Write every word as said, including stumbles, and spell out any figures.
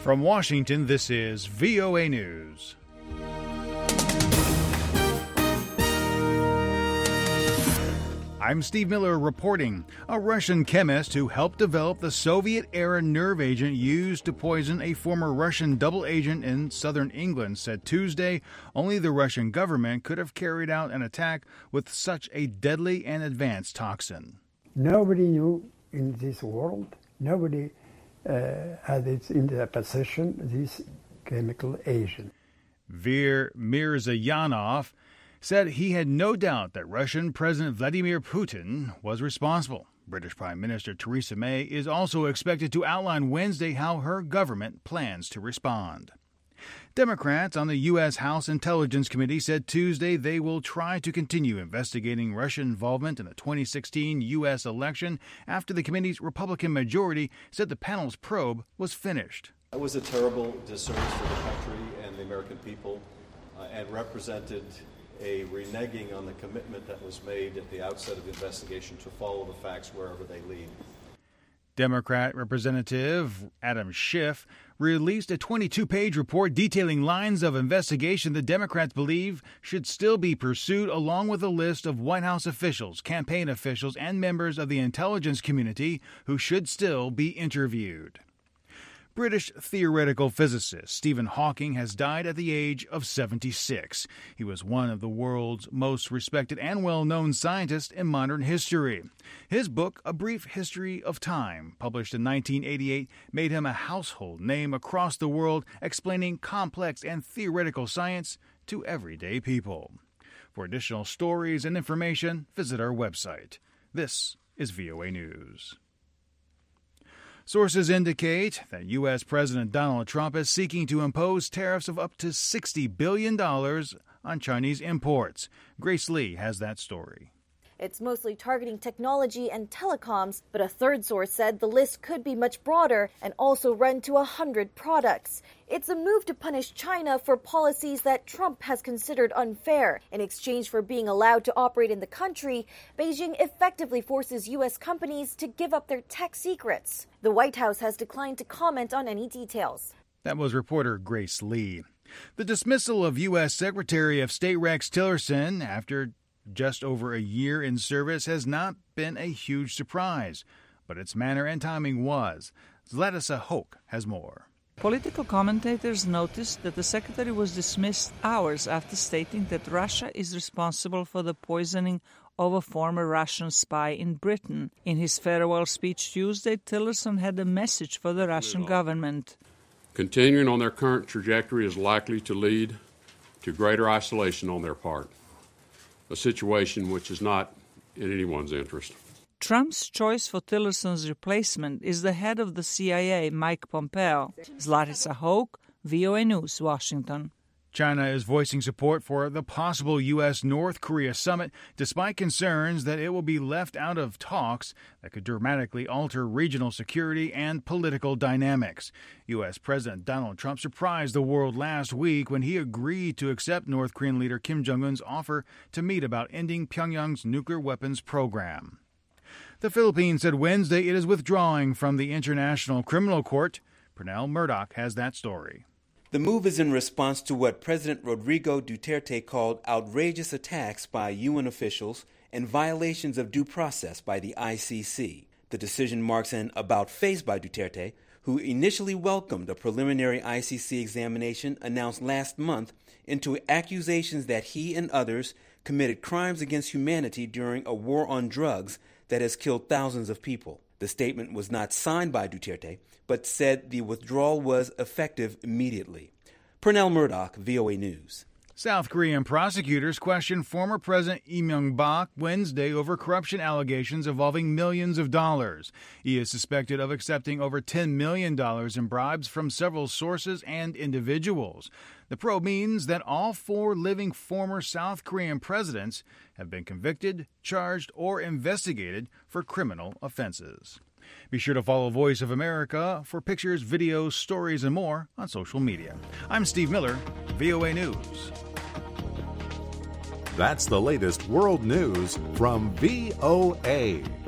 From Washington, this is V O A News. I'm Steve Miller reporting. A Russian chemist who helped develop the Soviet-era nerve agent used to poison a former Russian double agent in southern England said Tuesday only the Russian government could have carried out an attack with such a deadly and advanced toxin. Nobody knew in this world, nobody uh, had it in their possession, this chemical agent. Vir Mirzayanov said he had no doubt that Russian President Vladimir Putin was responsible. British Prime Minister Theresa May is also expected to outline Wednesday how her government plans to respond. Democrats on the U S. House Intelligence Committee said Tuesday they will try to continue investigating Russian involvement in the twenty sixteen U S election after the committee's Republican majority said the panel's probe was finished. It was a terrible disservice for the country and the American people uh, and represented a reneging on the commitment that was made at the outset of the investigation to follow the facts wherever they lead. Democrat Representative Adam Schiff released a twenty-two page report detailing lines of investigation the Democrats believe should still be pursued, along with a list of White House officials, campaign officials, and members of the intelligence community who should still be interviewed. British theoretical physicist Stephen Hawking has died at the age of seventy-six. He was one of the world's most respected and well-known scientists in modern history. His book, A Brief History of Time, published in nineteen eighty-eight, made him a household name across the world, explaining complex and theoretical science to everyday people. For additional stories and information, visit our website. This is V O A News. Sources indicate that U S. President Donald Trump is seeking to impose tariffs of up to sixty billion dollars on Chinese imports. Grace Lee has that story. It's mostly targeting technology and telecoms, but a third source said the list could be much broader and also run to one hundred products. It's a move to punish China for policies that Trump has considered unfair. In exchange for being allowed to operate in the country, Beijing effectively forces U S companies to give up their tech secrets. The White House has declined to comment on any details. That was reporter Grace Lee. The dismissal of U S. Secretary of State Rex Tillerson after just over a year in service has not been a huge surprise, but its manner and timing was. Zlatisa Hoke has more. Political commentators noticed that the secretary was dismissed hours after stating that Russia is responsible for the poisoning of a former Russian spy in Britain. In his farewell speech Tuesday, Tillerson had a message for the Russian government. Continuing on their current trajectory is likely to lead to greater isolation on their part, a situation which is not in anyone's interest. Trump's choice for Tillerson's replacement is the head of the C I A, Mike Pompeo. Zlatisa Hoke, V O A News, Washington. China is voicing support for the possible U S. North Korea summit, despite concerns that it will be left out of talks that could dramatically alter regional security and political dynamics. U S. President Donald Trump surprised the world last week when he agreed to accept North Korean leader Kim Jong-un's offer to meet about ending Pyongyang's nuclear weapons program. The Philippines said Wednesday it is withdrawing from the International Criminal Court. Pernell Murdoch has that story. The move is in response to what President Rodrigo Duterte called outrageous attacks by U N officials and violations of due process by the I C C. The decision marks an about-face by Duterte, who initially welcomed a preliminary I C C examination announced last month into accusations that he and others committed crimes against humanity during a war on drugs that has killed thousands of people. The statement was not signed by Duterte, but said the withdrawal was effective immediately. Pernell Murdoch, V O A News. South Korean prosecutors questioned former President Lee Myung-bak Wednesday over corruption allegations involving millions of dollars. He is suspected of accepting over ten million dollars in bribes from several sources and individuals. The probe means that all four living former South Korean presidents have been convicted, charged, or investigated for criminal offenses. Be sure to follow Voice of America for pictures, videos, stories, and more on social media. I'm Steve Miller, V O A News. That's the latest world news from V O A.